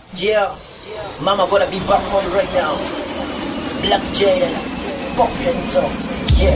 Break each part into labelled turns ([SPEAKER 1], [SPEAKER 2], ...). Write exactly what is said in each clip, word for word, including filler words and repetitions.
[SPEAKER 1] Yeah, mama gonna be back home right now. Black Jaden, pop hands up. Yeah,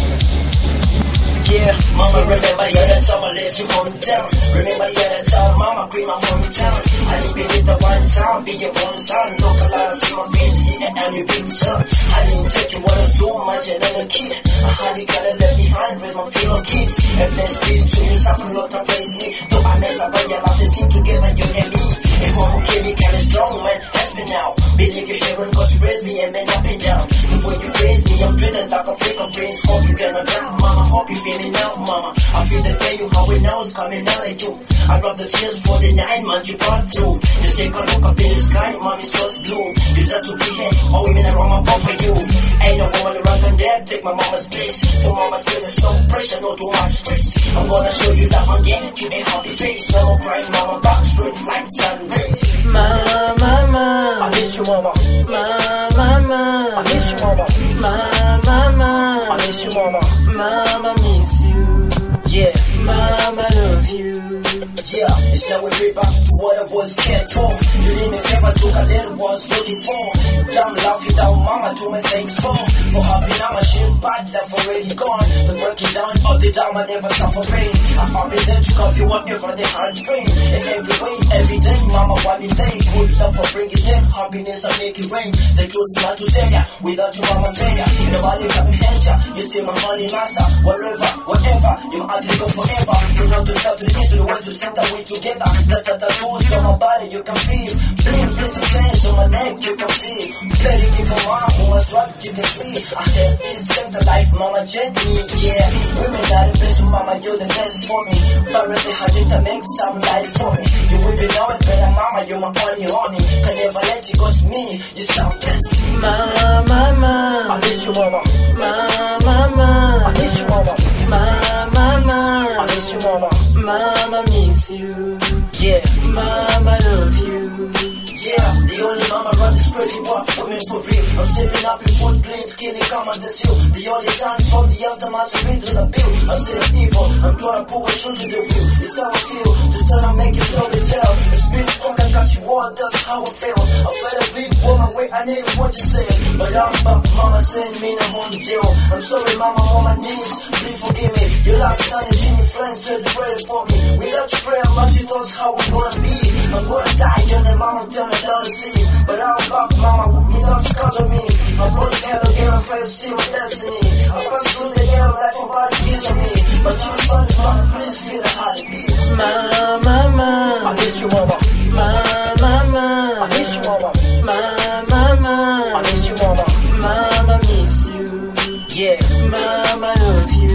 [SPEAKER 1] yeah, mama remember yeah that time I left you hometown. Remember yeah that time mama quit my hometown. I didn't believe the one time be your own son. Look a lot, see my face, yeah, I'm your big son. I didn't take you what I was too much and then a kid. I had it gotta left behind with my fellow kids. And let's be to yourself and not to praise me. Though I mess up on your life and sing together you and me. And home keep me kinda strong man, ask me now. Believe you're hearing cause you raise me and man up and down. The way you praise me, I'm dreading like a freak of brains. Hope you gonna drown, mama, hope you feeling now, mama. I feel the pain you how it now is coming out at you. I drop the tears for the nine months you brought through. Just take a look up in the sky, mommy source blue. Deserve to be here, all women around my ball for you. Ain't no woman around can dare take my mama's place. For mama's place there's no pressure, no too much stress. I'm gonna show you love again to a happy face. No more crying, mama, back straight like sun rays.
[SPEAKER 2] Mama, mama,
[SPEAKER 1] I miss you, mama.
[SPEAKER 2] mama, mama,
[SPEAKER 1] I miss you, mama.
[SPEAKER 2] mama, mama,
[SPEAKER 1] I miss you, mama.
[SPEAKER 2] mama, miss you.
[SPEAKER 1] Yeah,
[SPEAKER 2] Mama, love you.
[SPEAKER 1] yeah. It's now we way back to what I was cared for. You did me a favor, took a little was looking for. Damn love without mama, to me thanks for. For having now my shit bad, love already gone. The breaking down of the down, I never suffer pain. I'll be there to cover you whatever the hand frame. In every way, every day, mama, one day. Good love for bringing them happiness and make it rain. The truth is not to tell ya, without you, mama, failure. Nobody can hurt ya, you still my money master. Wherever, whatever, you my athlete go forever. From north to south to the east to the west to the center, we together. The tattoos on my body, you can feel. Bling, bling, some chains on my neck, you can feel. Play the game for mama, who my swag, you can see. I have instinct of life, mama, gently, yeah. Women are the best, mama, you're the best for me. But really, I just make some light for me. You even know it better, mama, you're my only honey. Can never let you go to me, you sound best.
[SPEAKER 2] Mama, mama,
[SPEAKER 1] I miss you, mama.
[SPEAKER 2] mama, mama,
[SPEAKER 1] I miss you, mama.
[SPEAKER 2] mama, mama,
[SPEAKER 1] I miss you, mama.
[SPEAKER 2] mama, miss you.
[SPEAKER 1] Yeah,
[SPEAKER 2] Mama, love you.
[SPEAKER 1] yeah. The only mama run this crazy war, women for real. I'm stepping up in foot planes, killing come on this hill. The only son from the aftermath, I'm into the bill. I'm still evil, I'm trying to pull a shoe to the wheel. It's how I feel, this time I make it slowly tell. It's been on and got you all, that's how I feel. I felt a big woman, wait, I need what you say. But I'm back, mama send me to home jail. I'm sorry, mama, on my knees, please forgive me. Your last son is in your friends, please pray for me. Without your prayer, mercy, that's how we gonna be. I'm gonna die, and then mama tell me down the sea. But I'm back, mama, without scars on me. I'm gonna hell again, I'm afraid still my destiny. I pass through the ghetto life, nobody gives on me. But your son is mama, please feel the heartbeat.
[SPEAKER 2] Mama, mama,
[SPEAKER 1] I miss you, mama.
[SPEAKER 2] mama, mama,
[SPEAKER 1] I miss you, mama.
[SPEAKER 2] mama, mama,
[SPEAKER 1] I miss you, mama.
[SPEAKER 2] mama, miss you.
[SPEAKER 1] Yeah,
[SPEAKER 2] Mama, love you.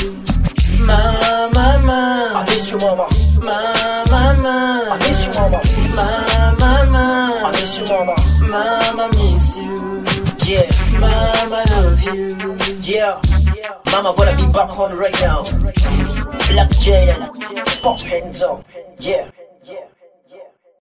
[SPEAKER 2] Mama, mama,
[SPEAKER 1] I miss you, mama.
[SPEAKER 2] mama, mama,
[SPEAKER 1] I miss you, mama.
[SPEAKER 2] mama, mama,
[SPEAKER 1] I miss you, mama.
[SPEAKER 2] mama, miss you.
[SPEAKER 1] Yeah,
[SPEAKER 2] Mama, love you.
[SPEAKER 1] yeah. Mama gonna be back home right now. Black Jaden, pop hands up. Yeah.